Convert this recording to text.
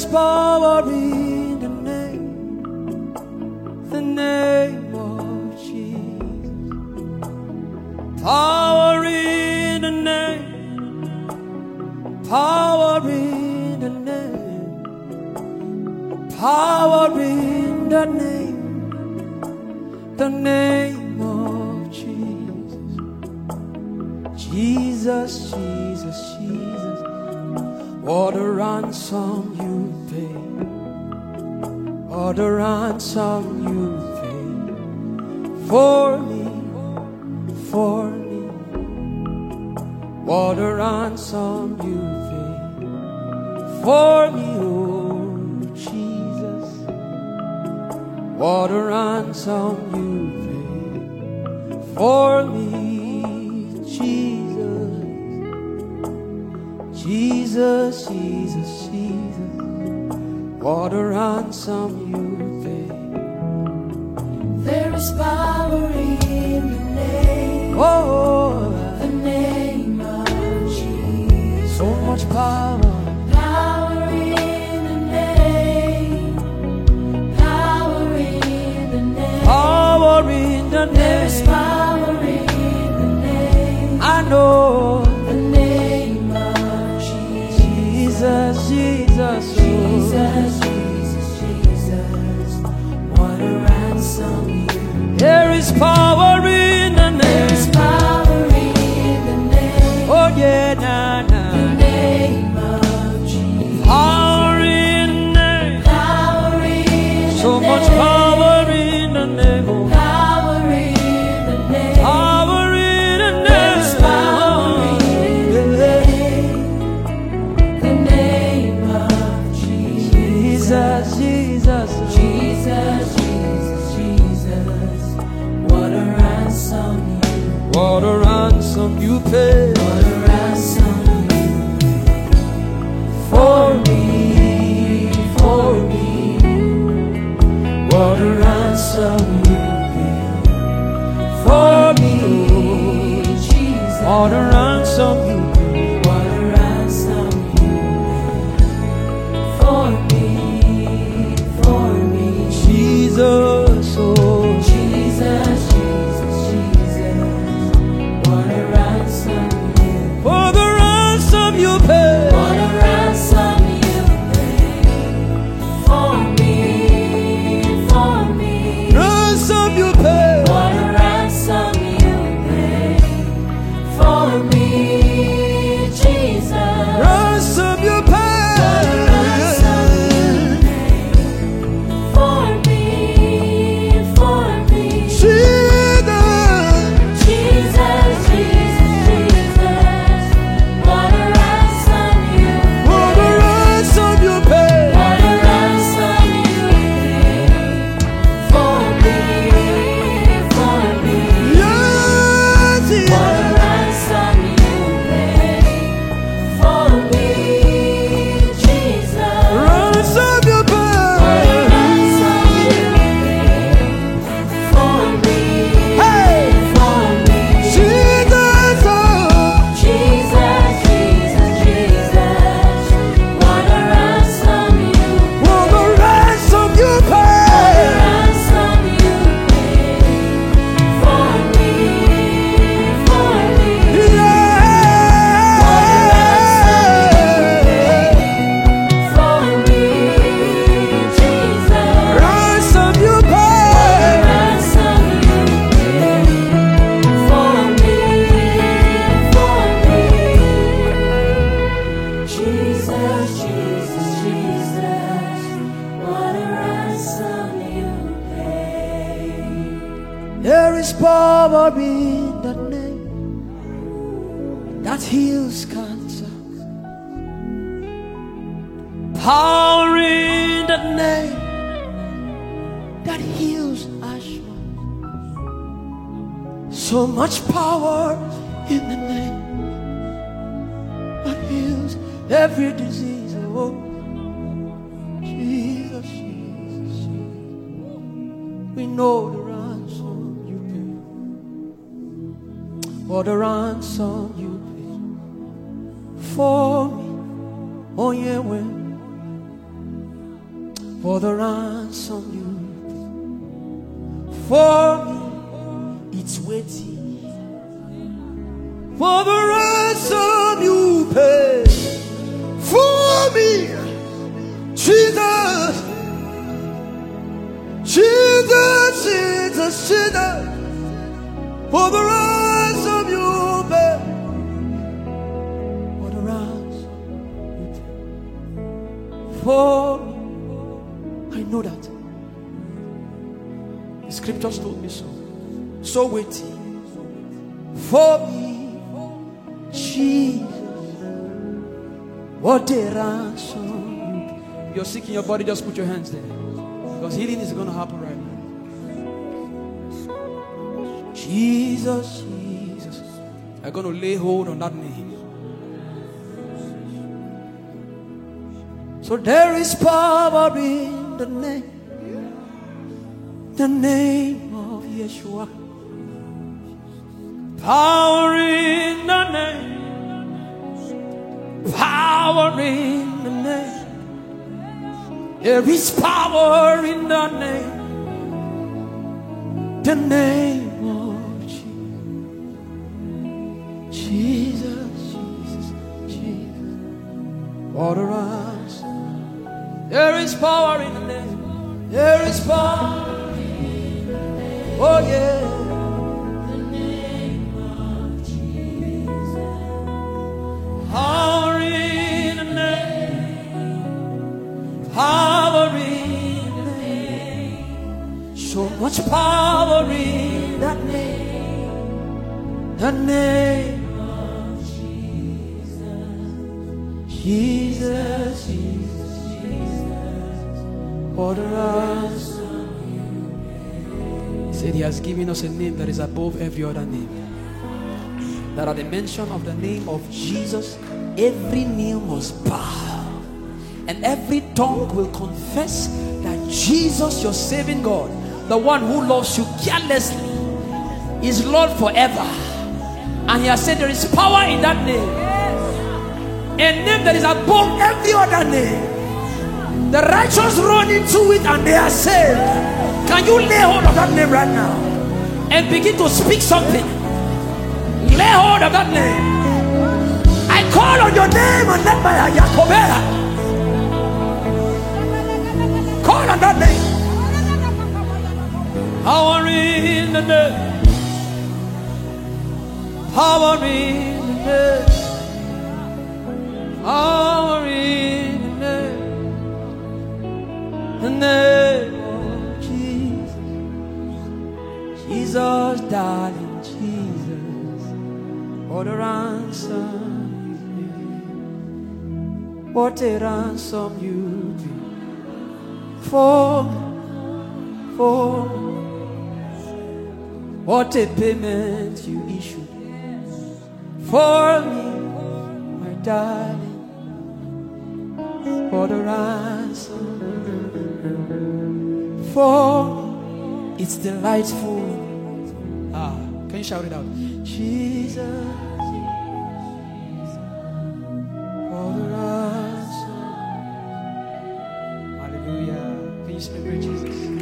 power in the name of Jesus. Power in the name, power in the name, power in the name of Jesus. Jesus, Jesus, Jesus, what a ransom you paid, what a ransom you paid for me, for me. What a ransom you paid for me, oh Jesus. What a ransom you paid for me, Jesus. Jesus, Jesus, Jesus, what a ransom you paid. There is power in the name, Oh, the name of Jesus. so much power. Power in the name, power in the name. Power in the There is name. power in the name, I know. the name of Jesus. Jesus, Jesus, oh. Jesus, Jesus, Jesus, what a ransom you. There is power in the There is name. power in the name, Oh yeah, na the na. name of Jesus. Power in the name. Power in So the much name, power in the name. Oh. power in the name. Power in the There is power name. in the name of Jesus. Jesus, Jesus, Jesus, Jesus, Jesus, what a ransom you, what a ransom you paid what a ransom you for me, for me. what a ransom you paid for me, Jesus, what a ransom you paid. what a ransom you for me, for me. Jesus, oh, Jesus, Jesus, Jesus, what a ransom you, for the ransom you paid. what a ransom you paid for me, for me. Ransom you paid. What a ransom you paid for me, Jesus. Ransom you What a ransom you paid. paid for me, for me. Jesus, Jesus, Jesus, Jesus. What a ransom you for the paid. ransom you paid. What a ransom you paid for me, for me. Yes, What a ransom you paid for me, Jesus. ransom you What a ransom you paid. paid for me, Hey, for me. Jesus, oh, Jesus, Jesus, Jesus. What a ransom you for the ransom you What a paid. ransom you paid for me, for me. What a ransom you paid for me, Jesus. Ransom you What a paid. ransom you paid for me, for me. Jesus, Jesus, Jesus. What a ransom you paid. There is power in the name that heals cancer. Power in the name that heals asthma. So much power in the name that heals every disease. Oh, Jesus, Jesus, Jesus. We know the ransom you paid. What a ransom you paid for me. Oh yeah, when for the ransom you for me. It's waiting for the ransom you pay for me. Jesus, Jesus, Jesus, Jesus, for the ransom you pay, for the ransom you pay for me. I know that the scriptures told me so. So waiting for me, Jesus, what a ransom. You're sick in your body, just put your hands there, because healing is going to happen right now. Jesus, Jesus, I'm going to lay hold on that name. So there is power in the name of Yeshua. Power in the name, power in the name. There is power in the name of Jesus, Jesus, Jesus. Order us. There is power in the name. There is power in the name. Oh yeah. The name of Jesus. Power in the name. Power in the name. So much power in that name. The name of Jesus. Jesus, Jesus, Jesus. Order us. He said he has given us a name that is above every other name. That at the mention of the name of Jesus, every knee must bow. And every tongue will confess that Jesus, your saving God, the one who loves you carelessly, is Lord forever. And he has said there is power in that name. A name that is above every other name. The righteous run into it and they are saved. Can you lay hold of that name right now and begin to speak something? Lay hold of that name. I call on your name and let my Yakobera. Call on that name. Power in the name. Power in the name. Power in the name. The name of Jesus. Jesus, darling Jesus. What a ransom you paid. What a ransom you paid. For what a payment you issued for me, my darling, for the ransom. For it's delightful. Can you shout it out? Jesus, for the ransom. Hallelujah. Can you celebrate Jesus?